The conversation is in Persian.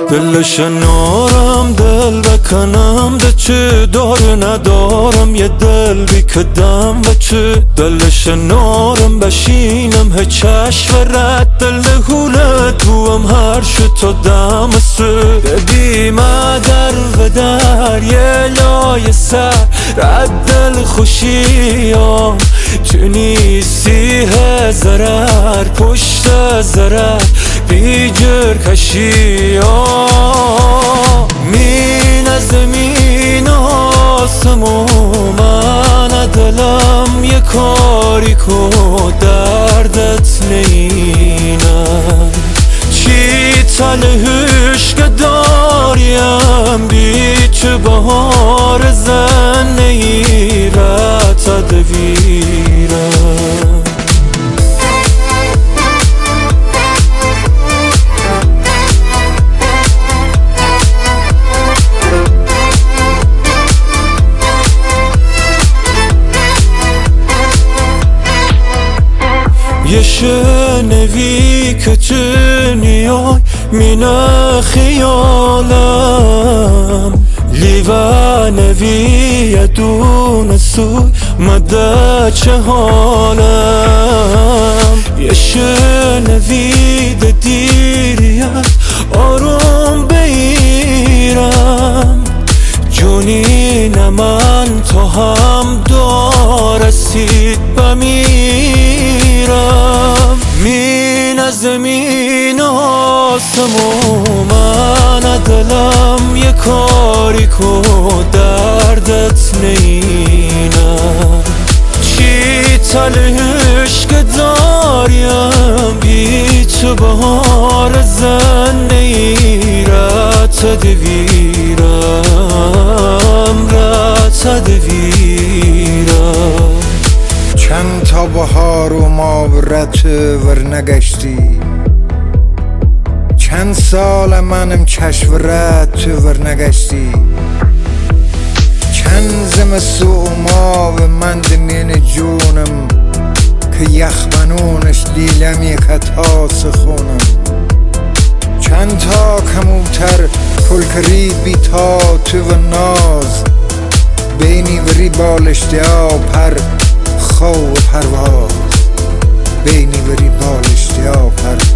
دلش نارم دل بکنم ده چه داره ندارم یه دل بی کدم و چه دلش نارم بشینم هه چشم رد دل هوله توام هر شد تا دم سه ببی مدر و در یه لای سر رد دل خوشیام تو نیستی هزرر پشت زرر بیجر کشیام مین از زمین آسمون من دلم یه کاری کو دردت نینم چی تلهش که داریم بیچ بهار زن نیرت دویرم یه شنوی که چه نیای مینه خیالم لیوانوی یه دون سوی مده چه حالم یه شنوی ده دیریت آروم بیرم جونی من تو هم دارسید بمیرم مین از زمین آسمون من دلم یه کاری کو دردت نینم چی تلهش که داریم بیچ بهار زن نیرت دویرم رت دویرم چند تا بهار و ما رت ور نگشتی چند سال منم چشم رت ور نگشتی چند زمستون ما و من دمین جونم که یخ بنونش دیلم یک تاس خونم چند تا کموتر پلکرید بی تا تو و ناز بینی وری بالشتیا پر خو پرواز بینی وری بالشتیا پر